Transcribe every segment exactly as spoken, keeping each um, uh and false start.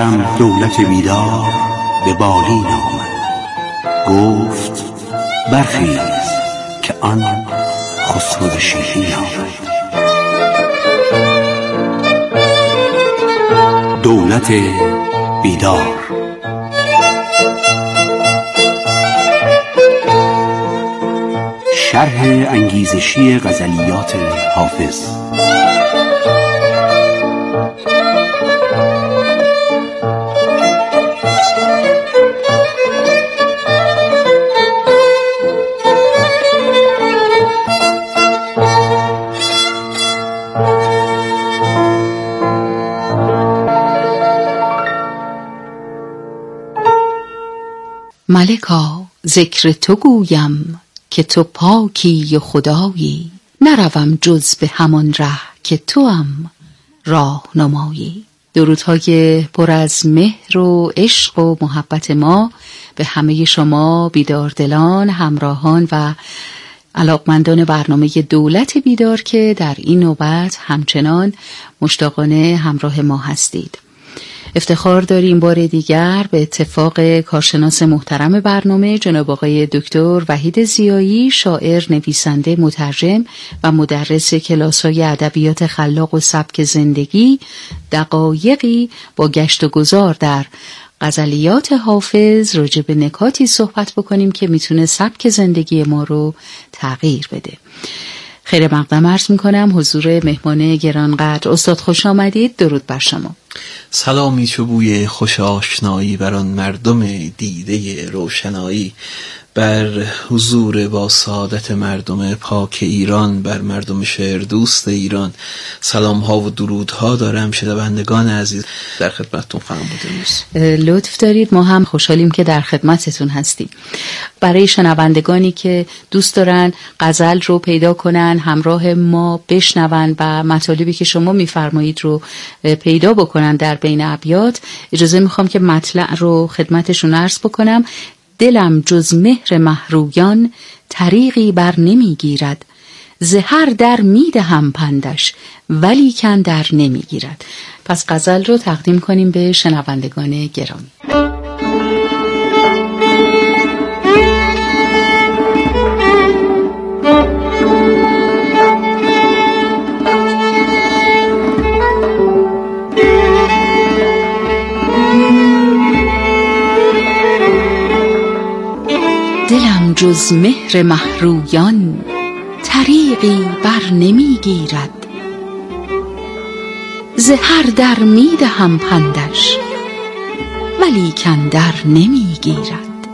سرم دولت بیدار به بالین آمد، گفت برخیز که آن خسرو شیرین آمد. دولت بیدار. شرح انگیزشی غزلیات حافظ. ملکا ذکر تو گویم که تو پاکی و خدایی، نروم جز به همان ره که توام راهنمایی. درودهای پر از مهر و عشق و محبت ما به همه شما بیداردلان، همراهان و علاقمندان برنامه دولت بیدار که در این نوبت همچنان مشتاقانه همراه ما هستید. افتخار داریم بار دیگر به اتفاق کارشناس محترم برنامه جناب آقای دکتر وحید ضیایی، شاعر، نویسنده، مترجم و مدرس کلاس‌های ادبیات خلاق و سبک زندگی، دقایقی با گشت و گذار در غزلیات حافظ راجع به نکاتی صحبت بکنیم که میتونه سبک زندگی ما رو تغییر بده. خیر مقدم عرض میکنم حضور مهمان گرانقدر. استاد خوش آمدید. درود بر شما. سلامی چو بوی خوش آشنایی بر آن مردم دیده روشنایی، بر حضور با سعادت مردم پاک ایران، بر مردم شعر دوست ایران سلام ها و درود ها دارم. شنوندگان عزیز در خدمتتون خواهم بود. امروز لطف دارید، ما هم خوشحالیم که در خدمتتون هستیم. برای شنوندگانی که دوست دارن غزل رو پیدا کنن، همراه ما بشنون و مطالبی که شما میفرمایید رو پیدا بکنن در بین ابیات، اجازه میخوام که مطلع رو خدمتشون عرض بکنم. دلم جز مهر مهرویان طریقی بر نمیگیرد، زهر در میدهم پندش ولیکن در نمیگیرد. پس غزل رو تقدیم کنیم به شنوندگان گرامی. دلم جز مهر مهرویان طریقی بر نمیگیرد، زهر در میدهم پندش ولیکن در نمیگیرد.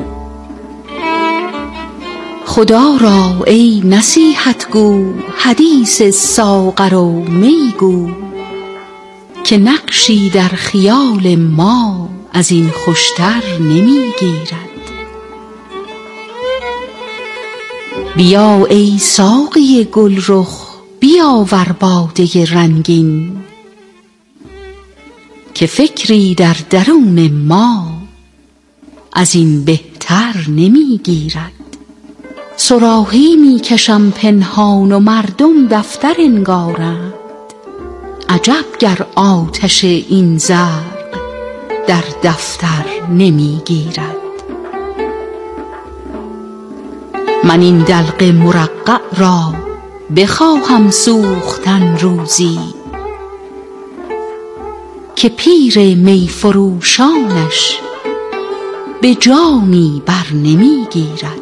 خدا را ای نصیحت گو حدیث ساغر و می گو، که نقشی در خیال ما از این خوشتر نمیگیرد. بیا ای ساقی گلرخ بیاور باده رنگین، که فکری در درون ما از این بهتر نمیگیرد. صراحی میکشم پنهان و مردم دفتر انگارند، عجب گر آتش این زرق در دفتر نمیگیرد. من این دلق مرقع را بخواهم سوختن روزی، که پیر می فروشانش به جامی بر نمیگیرد.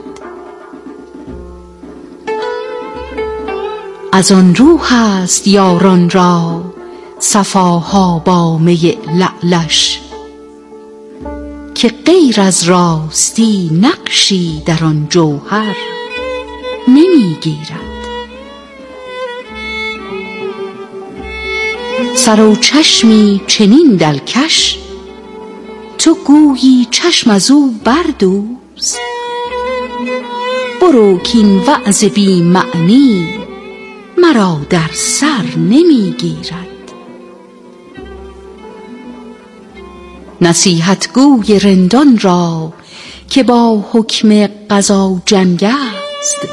از آن رو هست یاران را صفاها با می لعلش، که غیر از راستی نقشی در آن جوهر نمیگیرد. سر و چشمی چنین دلکش تو گویی چشم از او بردوز، برو کین وعظ بی معنی مرا در سر نمیگیرد. نصیحت گوی رندان را که با حکم قضا جنگ است،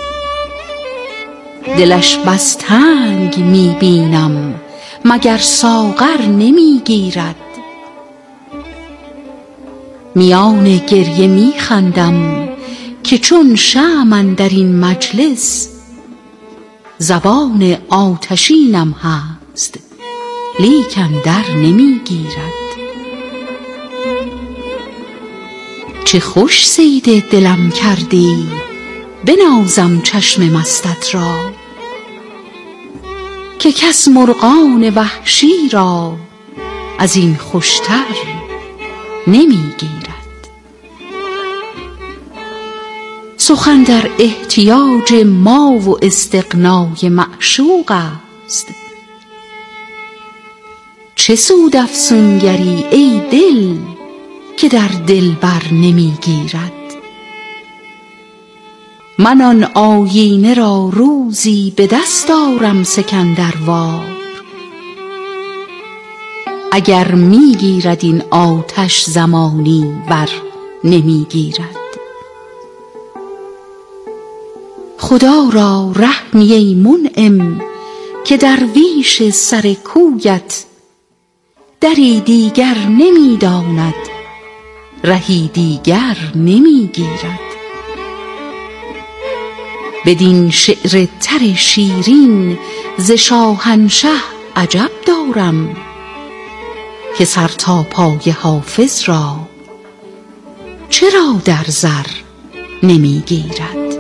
دلش بس تنگ میبینم مگر ساغر نمیگیرد. میان گریه می خندم که چون شمع اندر این مجلس زبان آتشینم هست لیکن در نمی گیرد. چه خوش صید دلم کردی بنازم چشم مستت را که کس مرغان وحشی را از این خوشتر نمی گیرد. سخن در احتیاج ما و استغنای معشوق است. چه سود افسونگری ای دل که در دلبر نمی گیرد. من آن آیینه را روزی به دست آرم سکندروار اگر می گیرد این آتش زمانی ور نمی گیرد. خدا را رحمی ای منعم که درویش سر کویت دری دیگر نمی داند رهی دیگر نمی گیرد. بدین شعر تر شیرین ز شاهنشه عجب دارم که سر تا پای حافظ را چرا در زر نمی گیرد.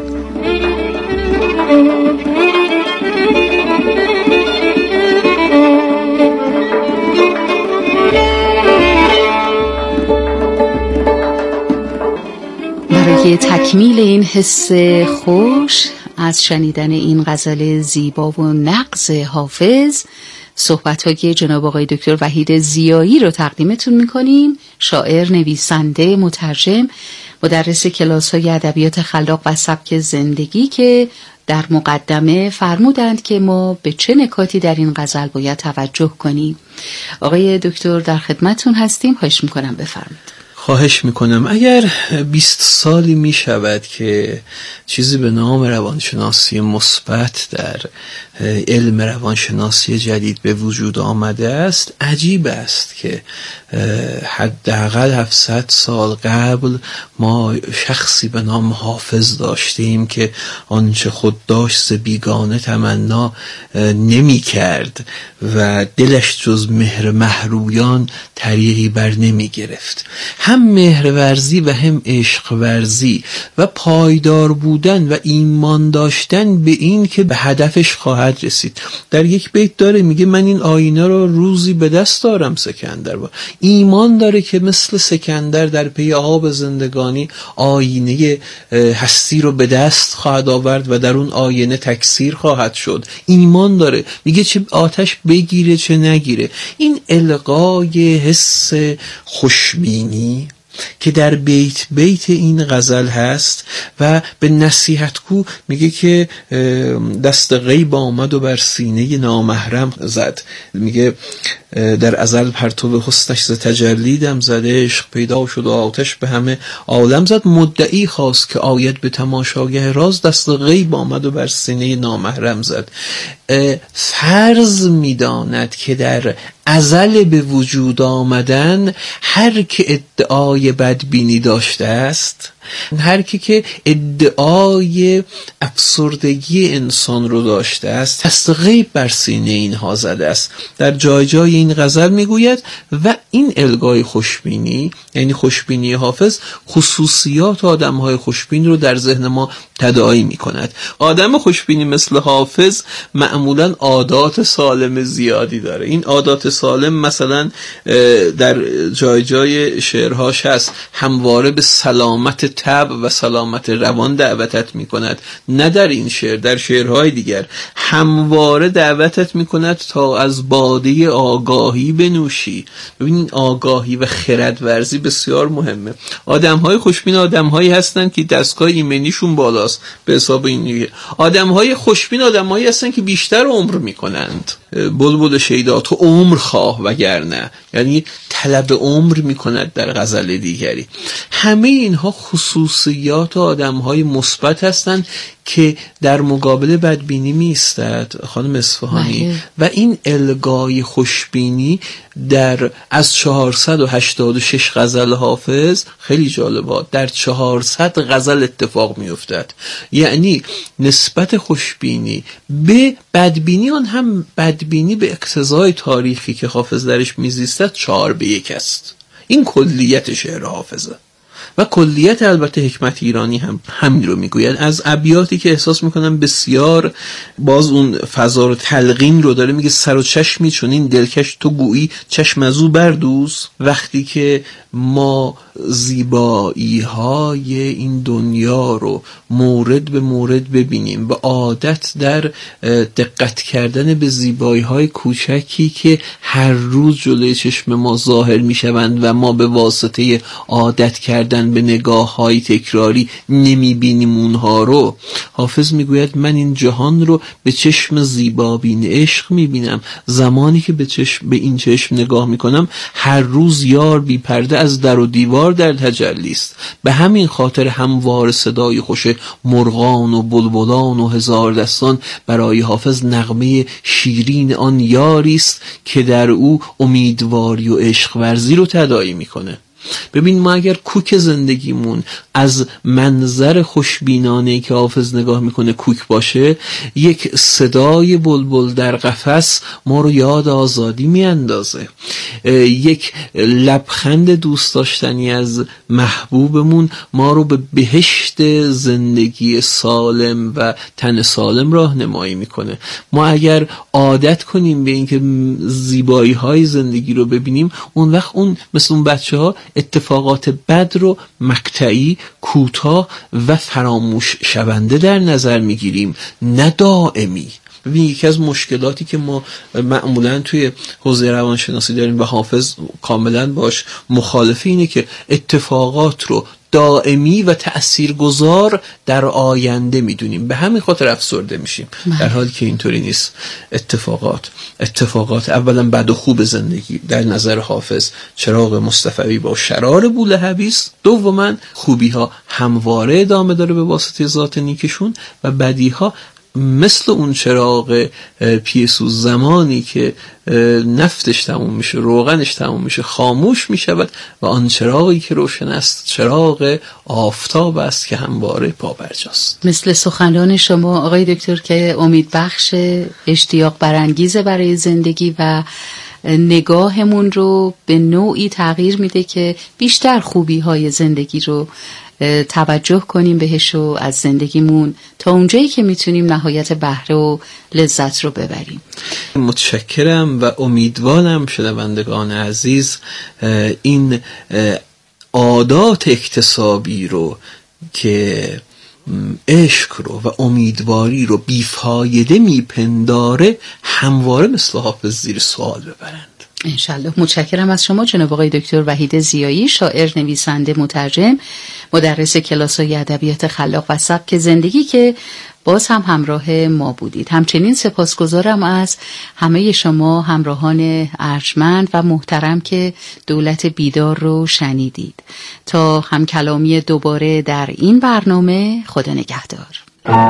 برای تکمیل این حس خوش از شنیدن این غزل زیبا و نغز حافظ صحبت‌های جناب آقای دکتر وحید ضیایی رو تقدیمتون می‌کنیم. شاعر، نویسنده، مترجم، مدرس کلاس‌های ادبیات خلاق و سبک زندگی که در مقدمه فرمودند که ما به چه نکاتی در این غزل باید توجه کنیم. آقای دکتر در خدمتتون هستیم، خواهش می‌کنم بفرمایید. خواهش میکنم. اگر بیست سالی میشود که چیزی به نام روانشناسی مثبت در علم روانشناسی جدید به وجود آمده است، عجیب است که حداقل هفتصد سال قبل ما شخصی به نام حافظ داشتیم که آنچه خود داشت ز بیگانه تمنا نمی کرد و دلش جز مهر مهرویان طریقی بر نمی گرفت. هم مهرورزی و هم عشق ورزی و پایدار بودن و ایمان داشتن به این که به هدفش خواهد رسید. در یک بیت داره میگه من این آینه رو روزی به دست دارم سکندر. با ایمان داره که مثل سکندر در پی آب زندگانی آینه هستی رو به دست خواهد آورد و در اون آینه تکثیر خواهد شد. ایمان داره، میگه چه آتش بگیره چه نگیره. این القای حس خوشبینی که در بیت بیت این غزل هست و به نصیحتگو میگه که دست غیب آمد و بر سینه نامحرم زد. میگه در ازل پرتو حسنش ز تجلی دم زده، عشق پیدا شد و آتش به همه عالم زد. مدعی خواست که آید به تماشاگه راز، دست غیب آمد و بر سینه نامحرم زد. فرض میداند که در ازل به وجود آمدن هر که ادعای بدبینی داشته است، هر کی که ادعای افسردگی انسان رو داشته است، دست غیب بر سینه اینها زده است. در جای جای این غزل میگوید و این الگای خوشبینی، یعنی خوشبینی حافظ، خصوصیات آدم‌های خوشبین رو در ذهن ما تداعی می‌کند. آدم خوشبینی مثل حافظ معمولاً عادات سالم زیادی داره. این عادات سالم مثلا در جای جای شعرهاش هست، همواره به سلامت طبع و سلامت روان دعوتت می‌کند. نه در این شعر، در شعرهای دیگر همواره دعوتت می‌کند تا از باده آگاهی بنوشی. ببین آگاهی و خردورزی بسیار مهمه. آدم‌های خوشبین آدم‌هایی هستند که دستگاه ایمنیشون بالاست به حساب این. آدم‌های خوشبین آدم‌هایی هستند که بیشتر عمر می‌کنند. بلبل شیدا تو عمر خواه وگرنه، یعنی طلب عمر میکند در غزل دیگری. همه اینها خصوصیات آدمهای مثبت هستند که در مقابل بدبینی میستد خانم اصفهانی. و این الگای خوشبینی در از چهارصد و هشتاد و شش غزل حافظ خیلی جالبه، در چهارصد غزل اتفاق میافتد. یعنی نسبت خوشبینی به بدبینی، آن هم بدبینی به اقتضای تاریخی که حافظ درش میزیستد، چهار به یک است. این کلیت شعر حافظه و کلیت البته حکمت ایرانی هم همین رو میگوید. از ابیاتی که احساس میکنم بسیار باز اون فضا رو تلقین رو داره، میگه سر و چشمی چون این دلکش تو گویی چشم از او بردوز. وقتی که ما زیبایی های این دنیا رو مورد به مورد ببینیم، به عادت در دقت کردن به زیبایی های کوچکی که هر روز جلوی چشم ما ظاهر میشوند و ما به واسطه عادت کردن به نگاه های تکراری نمیبینیم اونها رو، حافظ میگوید من این جهان رو به چشم زیبابین عشق میبینم. زمانی که به چشم به این چشم نگاه میکنم، هر روز یار بی پرده از در و دیوار در تجلی است. به همین خاطر هموار صدای خوش مرغان و بلبلان و هزار دستان برای حافظ نغمه شیرین آن یاری است که در او امیدواری و عشق ورزی رو تداعی میکنه. ببین ما اگر کوک زندگیمون از منظر خوشبینانه که حافظ نگاه میکنه کوک باشه، یک صدای بلبل در قفس ما رو یاد آزادی میاندازه، یک لبخند دوست داشتنی از محبوبمون ما رو به بهشت زندگی سالم و تن سالم راهنمایی میکنه. ما اگر عادت کنیم به اینکه زیبایی های زندگی رو ببینیم، اون وقت اون مثل اون بچه ها اتفاقات بد رو مقطعی، کوتاه و فراموش شونده در نظر میگیریم، نه دائمی. ببین یکی از مشکلاتی که ما معمولا توی حوزه روانشناسی داریم و حافظ کاملا باش مخالفه اینه که اتفاقات رو دائمی و تأثیرگذار در آینده میدونیم، به همین خاطر افسرده میشیم، در حالی که اینطوری نیست. اتفاقات اتفاقات اولا بد و خوب زندگی در نظر حافظ چراغ مصطفوی با شرار بولهبی است، دوما خوبی ها همواره ادامه داره به واسطه ذات نیکشون و بدی ها مثل اون چراغ پیسوز زمانی که نفتش تموم میشه، روغنش تموم میشه، خاموش میشود و آن چراغی که روشن است چراغ آفتاب است که همواره پابرجاست. مثل سخنان شما آقای دکتر که امید بخش، اشتیاق برانگیزه برای زندگی و نگاهمون رو به نوعی تغییر میده که بیشتر خوبی های زندگی رو توجه کنیم بهش و از زندگیمون تا اونجایی که میتونیم نهایت بهره و لذت رو ببریم. متشکرم و امیدوارم شنوندگان عزیز این عادات اکتسابی رو که عشق رو و امیدواری رو بیفایده میپنداره همواره مثل حافظ زیر سوال ببرند. انشالله. متشکرم از شما جناب آقای دکتر وحید ضیایی، شاعر، نویسنده، مترجم، مدرس کلاس‌های ادبیات خلاق و سبک زندگی که باز هم همراه ما بودید. همچنین سپاسگزارم از همه شما همراهان ارجمند و محترم که دولت بیدار رو شنیدید. تا هم کلامی دوباره در این برنامه، خدا نگهدار.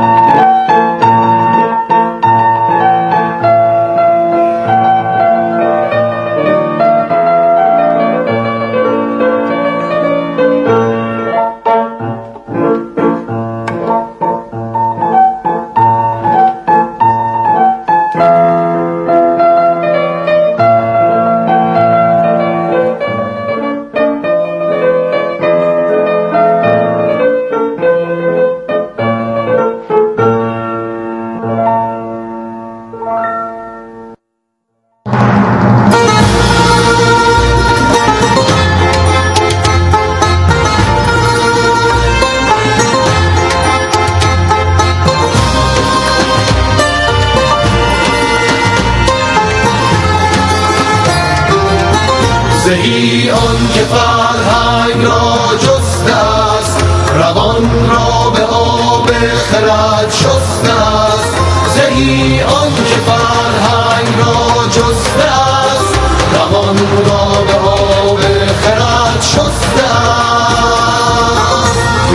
زهی آن که فرهنگ را جسته است، روان را به آب خرد شسته است. زهی آن که فرهنگ را جسته است، روان را به آب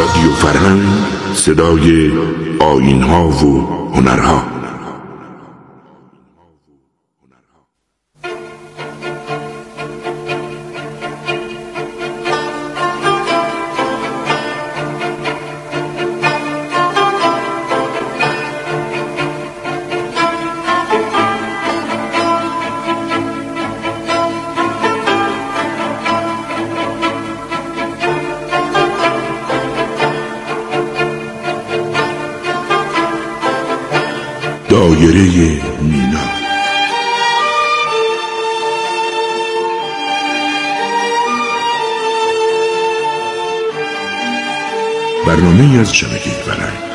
رادیو فرهنگ، صدای آیین‌ها و هنرها. دایره مینا. برنامه از شبکه فرهنگ.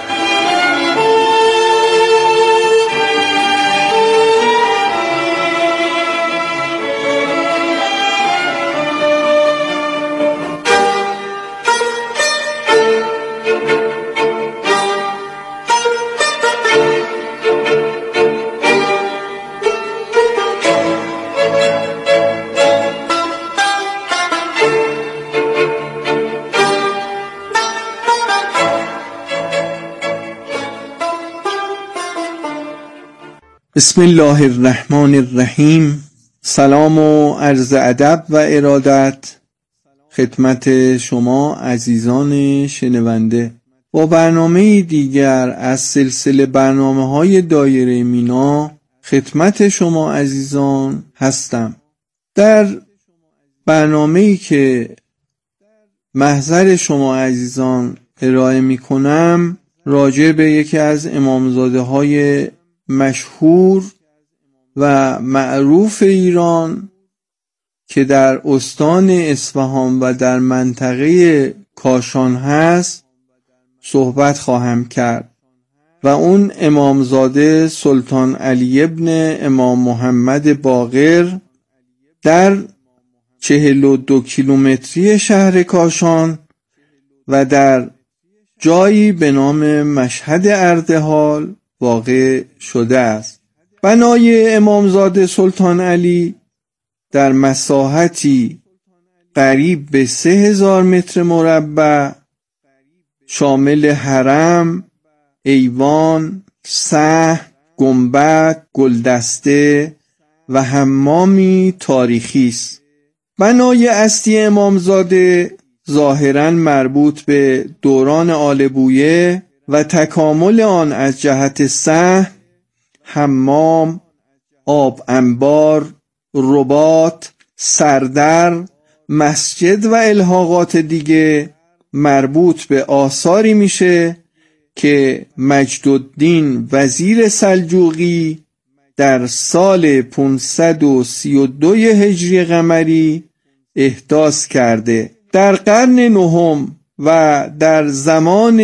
بسم الله الرحمن الرحیم. سلام و عرض ادب و ارادت خدمت شما عزیزان شنونده. با برنامه دیگر از سلسله برنامه‌های دایره مینا خدمت شما عزیزان هستم. در برنامه‌ای که محضر شما عزیزان ارائه می‌کنم راجع به یکی از امامزاده‌های مشهور و معروف ایران که در استان اصفهان و در منطقه کاشان هست صحبت خواهم کرد و اون امامزاده سلطان علی ابن امام محمد باقر در چهل و دو کیلومتری شهر کاشان و در جایی به نام مشهد اردهال واقع شده است. بنای امامزاده سلطان علی در مساحتی قریب به سه هزار متر مربع شامل حرم، ایوان، صحن، گنبد، گلدسته و حمامی تاریخی است. بنای اصلی امامزاده ظاهراً مربوط به دوران آل بویه و تکامل آن از جهت صحن، حمام، آب انبار، رباط، سردر، مسجد و الحاقات دیگه مربوط به آثاری میشه که مجدالدین وزیر سلجوقی در سال پانصد و سی و دو هجری قمری احداث کرده. در قرن نهم و در زمان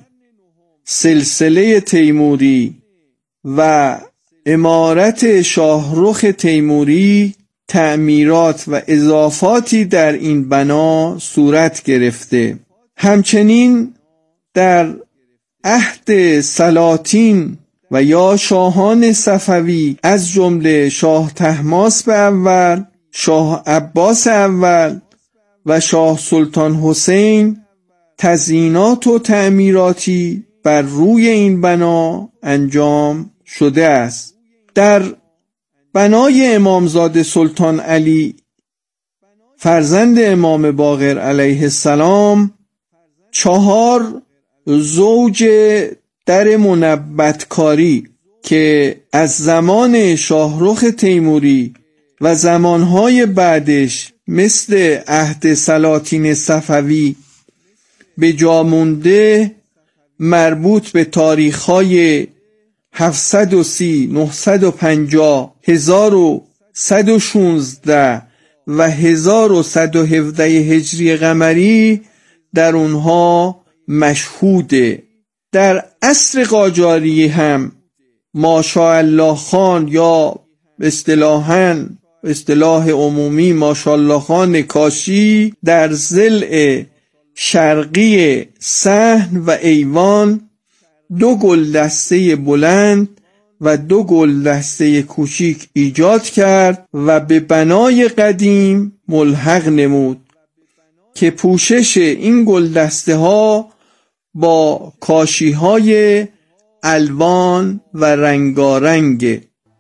سلسله تیموری و امارت شاهرخ تیموری تعمیرات و اضافاتی در این بنا صورت گرفته. همچنین در عهد سلاطین و یا شاهان صفوی از جمله شاه طهماسب اول، شاه عباس اول و شاه سلطان حسین تزیینات و تعمیراتی بر روی این بنا انجام شده است. در بنای امامزاده سلطان علی فرزند امام باقر علیه السلام چهار زوج در منبتکاری که از زمان شاهرخ تیموری و زمانهای بعدش مثل عهد سلاطین صفوی به جا مونده مربوط به تاریخ‌های هفتصد و سی، نهصد و پنجاه، هزار و صد و شانزده و هزار و صد و هفده هجری قمری در اونها مشهوده. در عصر قاجاری هم ماشاءالله خان یا اصطلاحاً اصطلاح عمومی ماشاءالله خان کاشی در ضلع شرقی صحن و ایوان دو گلدسته بلند و دو گلدسته کوچیک ایجاد کرد و به بنای قدیم ملحق نمود که پوشش این گلدسته ها با کاشی‌های الوان و رنگارنگ.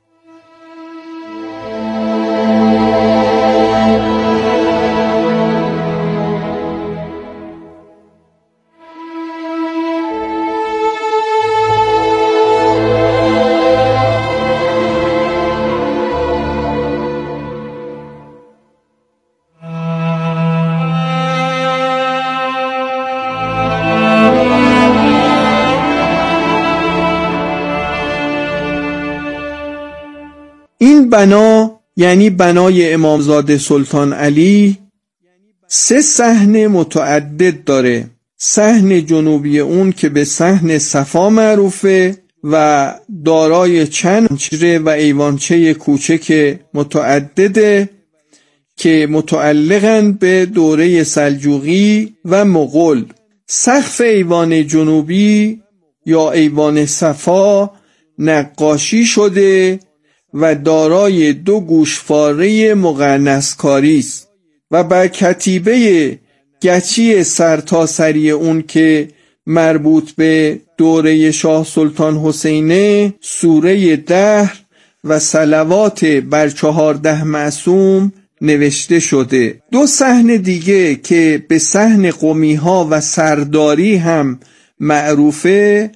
این بنا یعنی بنای امامزاده سلطان علی سه صحن متعدد داره. صحن جنوبی اون که به صحن صفا معروفه و دارای چند چره و ایوانچه کوچک متعدده که متعلقاً به دوره سلجوقی و مغول. سقف ایوان جنوبی یا ایوان صفا نقاشی شده و دارای دو گوشواره مقرنسکاری است و بر کتیبه گچی سرتاسری اون که مربوط به دوره شاه سلطان حسینه سوره دهر و صلوات بر چهارده معصوم نوشته شده. دو صحن دیگه که به صحن قمی‌ها و سرداری هم معروفه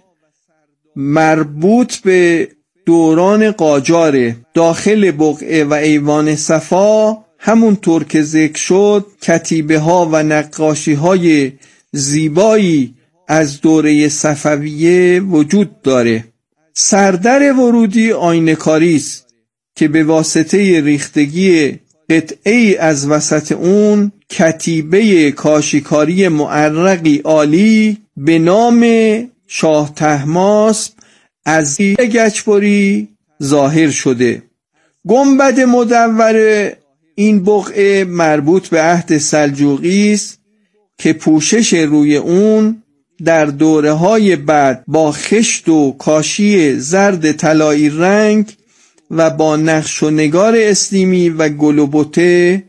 مربوط به دوران قاجاره. داخل بقعه و ایوان صفا همونطور که ذکر شد کتیبه ها و نقاشی های زیبایی از دوره صفویه وجود داره. سردر ورودی آینه‌کاری است که به واسطه ریختگی قطعه‌ای از وسط اون کتیبه کاشیکاری معرقی عالی به نام شاه طهماسب از گچبری ظاهر شده. گنبد مدور این بقعه مربوط به عهد سلجوقی است که پوشش روی اون در دوره‌های بعد با خشت و کاشی زرد طلایی رنگ و با نقش و نگار اسلیمی و گل و بته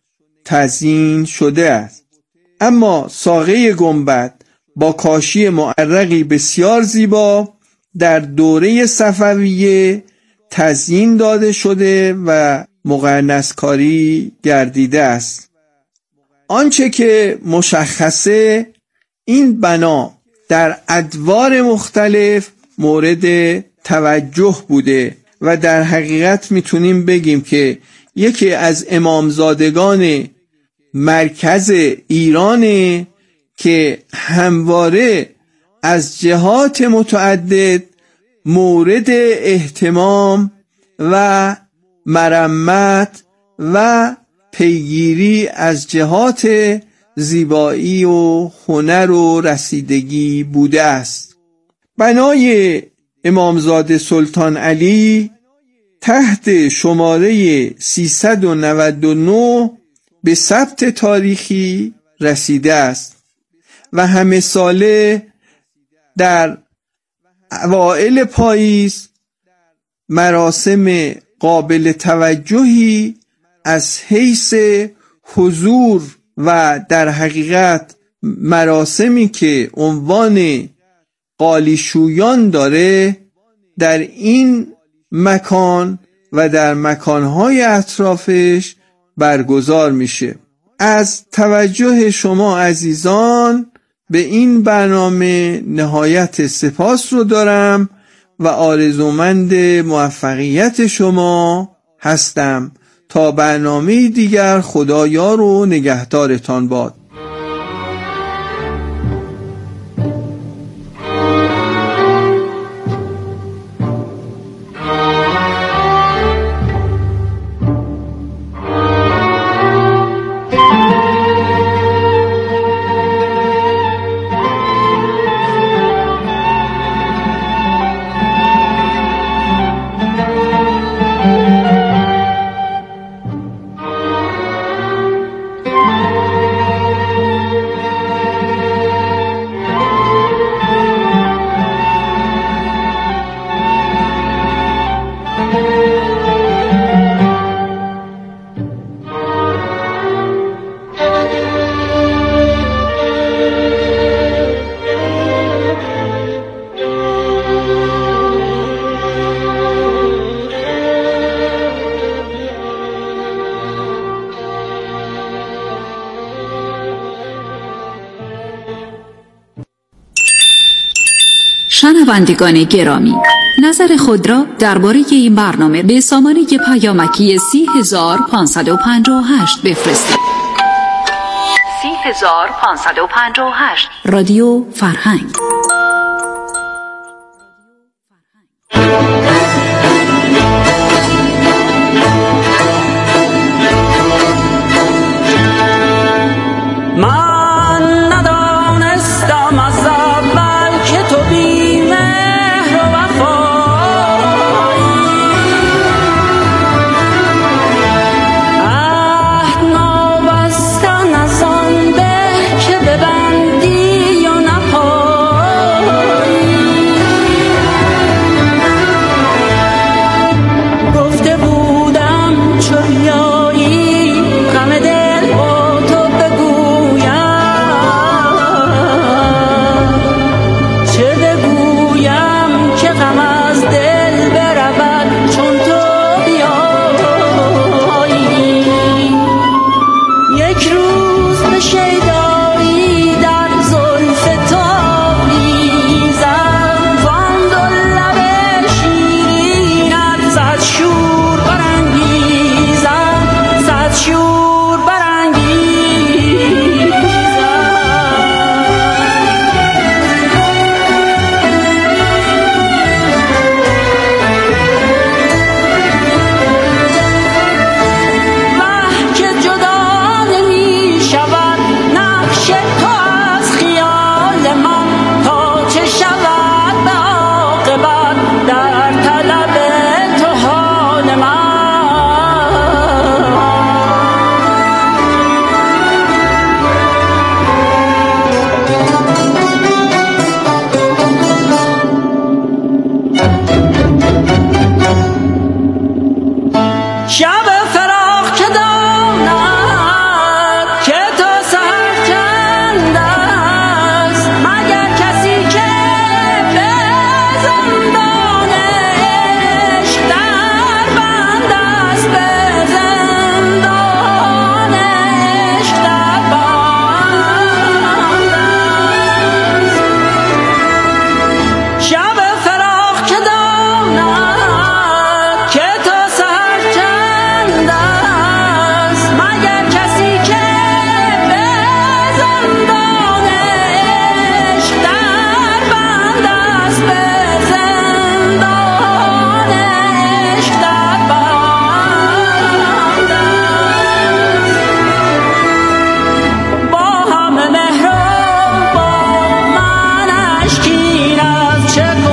تزیین شده است. اما ساقه گنبد با کاشی معرقی بسیار زیبا در دوره صفویه تزیین داده شده و مقرنسکاری گردیده است. آنچه که مشخصه این بنا در ادوار مختلف مورد توجه بوده و در حقیقت میتونیم بگیم که یکی از امامزادگان مرکز ایرانه که همواره از جهات متعدد مورد اهتمام و مرمت و پیگیری از جهات زیبایی و هنر و رسیدگی بوده است. بنای امامزاده سلطان علی تحت شماره سیصد و نود و نه به ثبت تاریخی رسیده است و همه ساله در اوائل پاییز مراسم قابل توجهی از حیث حضور و در حقیقت مراسمی که عنوان قالیشویان داره در این مکان و در مکانهای اطرافش برگزار میشه. از توجه شما عزیزان به این برنامه نهایت سپاس رو دارم و آرزومند موفقیت شما هستم. تا برنامه دیگر خدایار و نگهدارتان باد. شنوندگان گرامی، نظر خود را درباره این برنامه به سامانه پیامکی سی هزار پانصد و پنجاه و هشت بفرستید. سی هزار پانصد و پنجاه و هشت رادیو فرهنگ. Check